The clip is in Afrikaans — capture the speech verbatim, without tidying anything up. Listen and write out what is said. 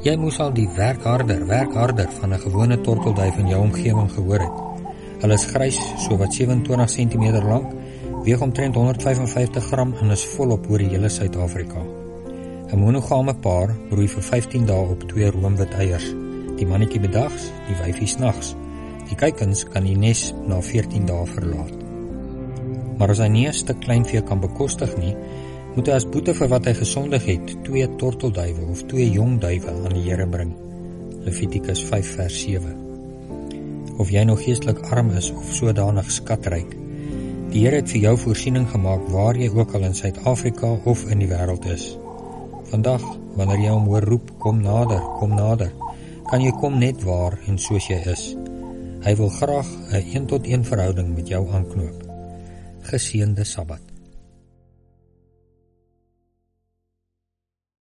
Jy moes al die werk harder, werk harder van 'n gewone tortelduif in jou omgewing gehoor het. Hulle is grys, so wat sewenentwintig sentimeter lank, weeg omtrent honderd vyf en vyftig gram en is volop oor die hele Suid-Afrika. 'n Monogame paar broei vir vyftien dae op twee roomwit eiers. Die mannetjie bedags, die wyfie snags. Die kuikens kan die nes na veertien dae verlaat. Maar as hy nie 'n stuk kleinvee kan bekostig nie, moet hy as boete vir wat hy gesondig het, twee tortelduiwe of twee jong duiwe aan die Here bring. Levitikus vyf vers sewe. Of jy nog geestelik arm is of sodanig skatryk, die Here het vir jou voorsiening gemaak waar jy ook al in Suid-Afrika of in die wêreld is. Vandag, wanneer jy hom hoor roep, kom nader, kom nader, kan jy kom net waar en soos jy is. Hy wil graag 'n een tot een verhouding met jou aanknoop. Geseënde Sabbat.